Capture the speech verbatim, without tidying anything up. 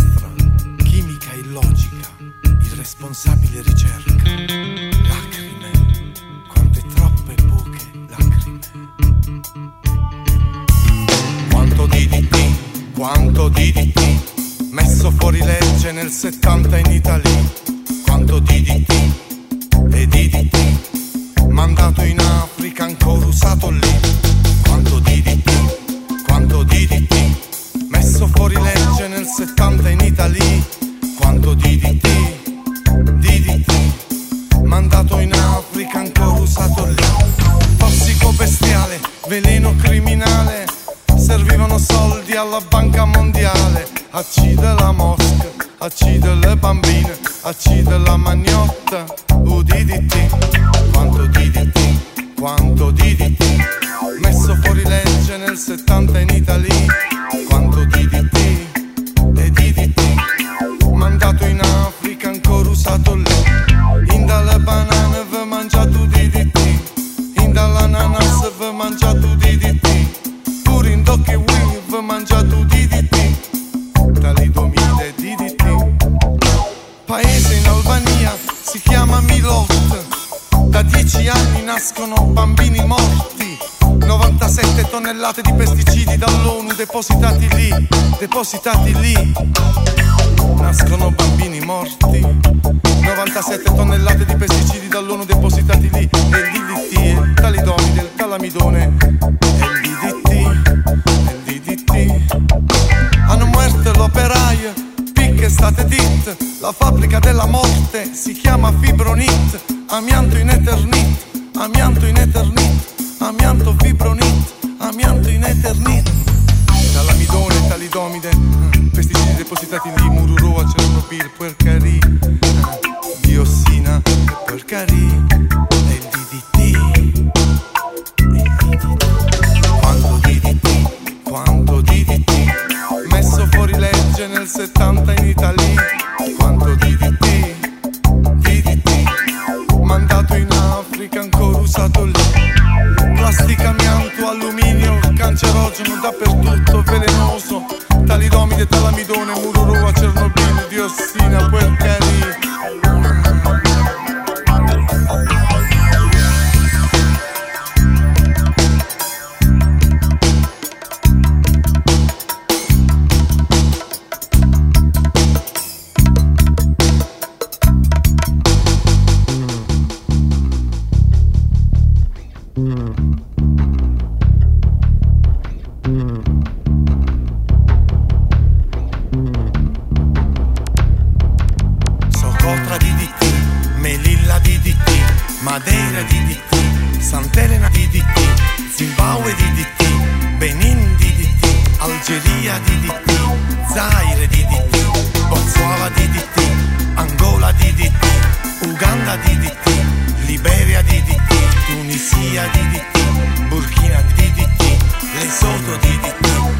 maestra, chimica e logica, irresponsabile ricerca. Lacrime, quante troppe poche lacrime. Quanto D D T, quanto D D T, messo fuori legge nel settanta in Italia. Quanto D D T e D D T, mandato in Africa, ancora usato lì. Quanto D D T, quanto D D T, messo fuori legge nel settanta in Italia. Quanto D D T, D D T, mandato in Africa, ancora usato lì. Tossico bestiale, veleno criminale, servivano soldi alla banca mondiale. Accide la mosca, accide le bambine, accide la magnotta, U D D T. Quanto D D T, quanto D D T, messo fuori legge nel settanta in Italia. Quanto D D T e D D T, mandato in Africa, ancora usato lì. In dalle banane v' mangiato D D T, in dall'ananas v' mangiato D D T, pure in docche wing v' mangiato D D T, talidomide D D T. Paese in Albania si chiama Milot, da dieci anni nascono bambini morti. novantasette tonnellate di pesticidi dall'ONU depositati lì, depositati lì. Nascono bambini morti. novantasette tonnellate di pesticidi dall'ONU depositati lì. E il D D T, il talidomide, il talamidone, e il D D T, e il D D T. Hanno muerto l'operaio, picche state dit. La fabbrica della morte si chiama Fibronit. Amianto in Eternit, amianto in Eternit, amianto Fibronit, amianto in Eternit. Talamidone, talidomide, pesticidi depositati lì. Mururoa, Chernobyl, Puercari, diossina, Puercari, e il D D T, il D D T. Quanto D D T, quanto D D T, messo fuori legge nel settanta in Italia. Quanto D D T, D D T, mandato in Africa, ancora usato lì. Plastica, amianto, alluminio, cancerogeno dappertutto, velenoso. Talidomide, talamidone, mururoa, Chernobyl, diossina, Puercari. Socotra D D T, Melilla D D T, Madeira D D T, Sant'Elena D D T, Zimbabwe D D T, Benin D D T, Algeria D D T, Zaire D D T, Botswana D D T, Angola D D T, Uganda D D T, Liberia D D T, Tunisia D D T, Burkina D D T, Lesotho D D T,